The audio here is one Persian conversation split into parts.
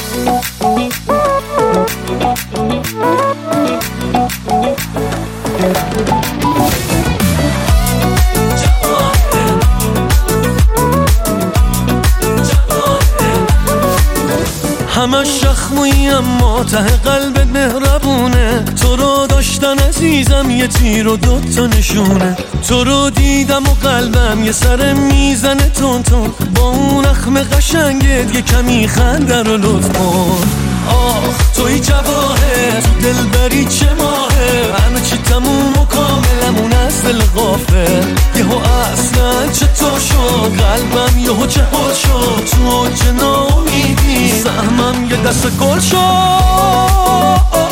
همش شخمویی اما ته قلبت مهربونه. تو رو داشتن عزیزم یه تیر و دوتا نشونه. تو رو دیدم و قلبم یه سر میزنه تون تون. با اون اخم قشنگت یه کمی خنده رو لطف کن. آخ توی جواهر تو دلبری چه ماهه. همه چی تموم و کاملمون از دل غافل. یهو اصلا چطور شد قلبم یهو چهار شد. تو اوج ناامیدی سهمم یه دست گل شد.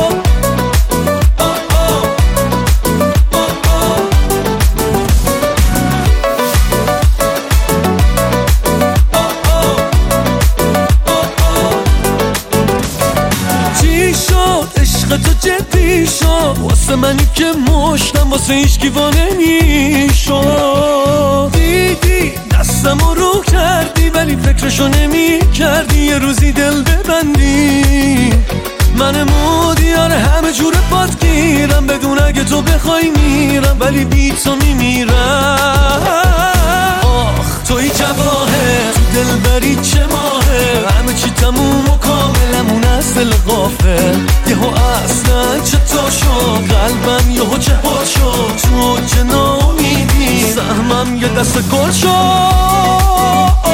تو جدی شد واسه منی که مشتم واسه هیچکی وانه میشد. دیدی دستمو رو کردی ولی فکرشو نمی کردی یه روزی دل ببندی. من مودیار همه جور پات گیرم بدون اگه تو بخوای میرم ولی بی تو میمیرم. آخ توی جواهر تو دلبری چه ماهه. همه چی تموم و کاملمون از دل غافل. یهو اصلا چطور شد قلبم یهو چهار شد. تو اوج ناامیدی سهمم یه دست گل شد.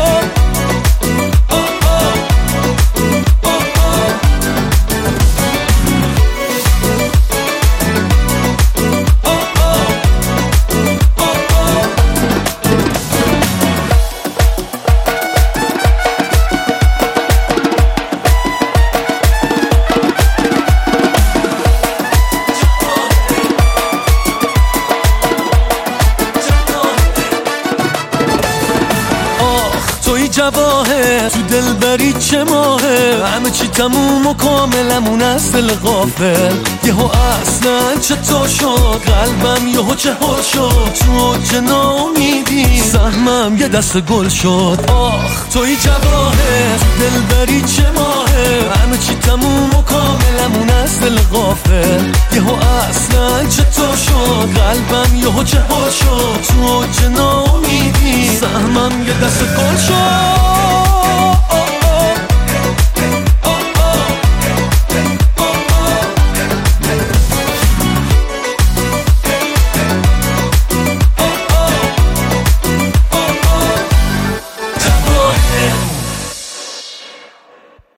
توی جواهر تو دلبری چه ماهه. همه چی تموم و کاملمون از دل غافل. یهو اصلا چطور شد قلبم یهو چهار شد. تو اوج ناامیدی سهمم یه دست گل شد. آخ توی جواهر تو دلبری چه ماهه. همه چی تموم و کاملمون از دل غافل. یهو اصلا چطور شد قلبم یهو چهار شد. تو اوج ناامیدی سهمم یه دست گل شد.